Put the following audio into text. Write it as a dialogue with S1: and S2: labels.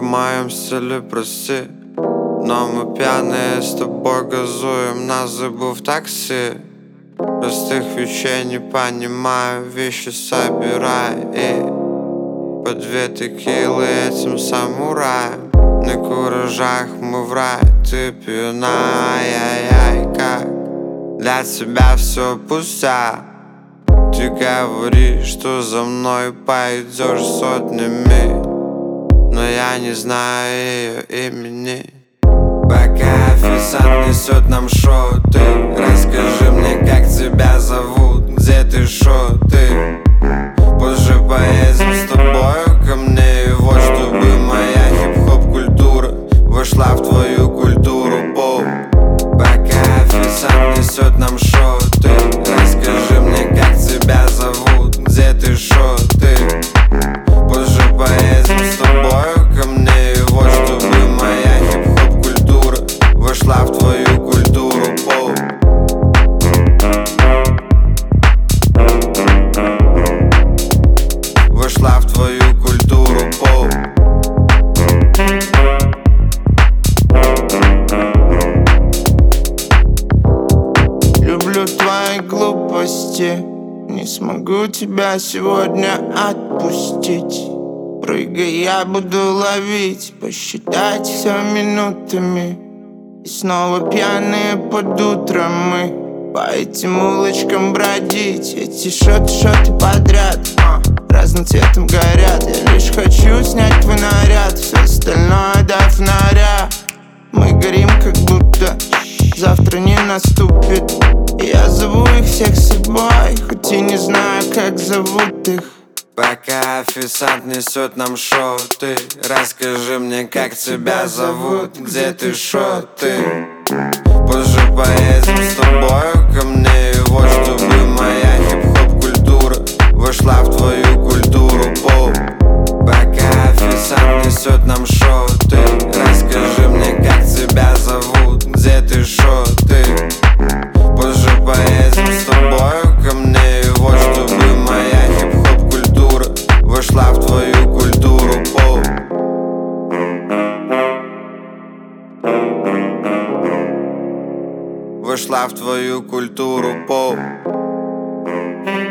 S1: моем стиле, прости, но мы пьяные с тобой газуем, нас забыв в такси. Простых вещей не понимаю, вещи собирай и по 2 текилы этим самураем. На куражах мы в рай, ты пьяна, ай-яй-яй, как для тебя все пустя. Ты говоришь, что за мной пойдешь сотнями, но я не знаю ее имени. Пока официант несет нам шоу, ты расскажи мне, как тебя зовут, где ты, шо ты. Позже поедем с тобою ко мне, и вот чтобы моя хип-хоп культура вошла в твою культуру поп. Пока официант несет нам шоу, ты расскажи мне, как тебя зовут, где ты, шо ты. Позже поедем с тобою ко мне, и вот чтобы моя хип-хоп культура вошла в твою культуру поп. Вошла в твою культуру поп.
S2: Люблю твои глупости, не смогу тебя сегодня отпустить. Прыгай, я буду ловить, посчитать все минутами. И снова пьяные под утро мы по этим улочкам бродить. Эти шоты подряд разным цветом горят. Я лишь хочу снять твой наряд, все остальное до фонаря. Мы горим, как будто завтра не наступит. И я зову их всех с собой, хоть и не знаю, как зовут их.
S1: Пока официант несет нам шоу, ты расскажи мне, как тебя зовут, где ты, шо ты. Позже поедем с тобою ко мне, и вот чтобы моя хип-хоп культура вошла в твою культуру поп. Пока официант несет нам шоу, ты расскажи мне, как тебя зовут, где ты, шо ты. Позже поедем с тобою ко мне, и вот чтобы моя хип-хоп культура вошла в твою культуру поп. Вошла в твою культуру поп.